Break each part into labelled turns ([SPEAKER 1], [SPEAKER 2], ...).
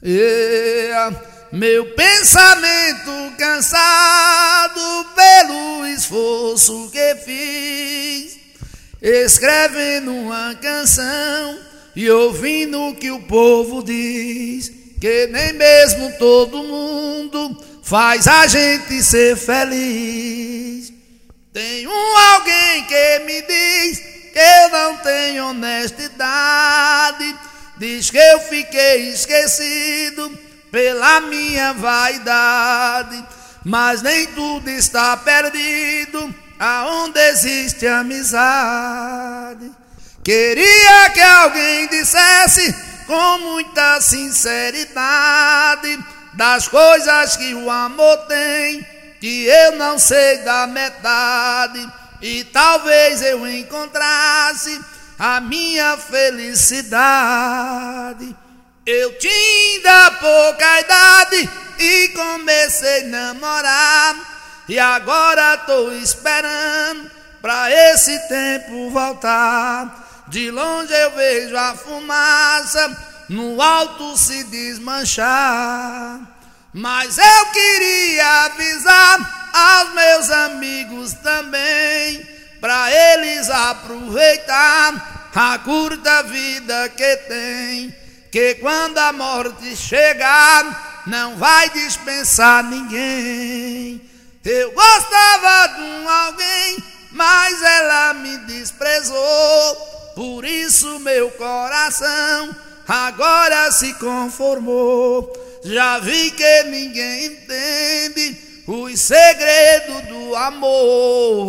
[SPEAKER 1] Meu pensamento cansado pelo esforço que fiz, escrevendo uma canção e ouvindo o que o povo diz, que nem mesmo todo mundo faz a gente ser feliz. Tem alguém que me diz que eu não tenho honestidade, diz que eu fiquei esquecido pela minha vaidade, mas nem tudo está perdido aonde existe amizade. Queria que alguém dissesse com muita sinceridade das coisas que o amor tem, que eu não sei da metade, e talvez eu encontrasse a minha felicidade. Eu tinha pouca idade e comecei a namorar, e agora tô esperando pra esse tempo voltar. De longe eu vejo a fumaça no alto se desmanchar, mas eu queria avisar aos meus amigos também, pra eles aproveitar a curta vida que tem, que quando a morte chegar não vai dispensar ninguém. Eu gostava de alguém, mas ela me desprezou, por isso meu coração agora se conformou. Já vi que ninguém entende os segredos do amor.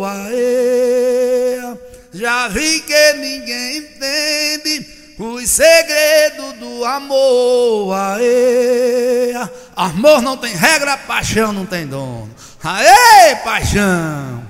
[SPEAKER 1] Já vi que ninguém entende os segredos do amor. Amor não tem regra, paixão não tem dono. Aê, paixão!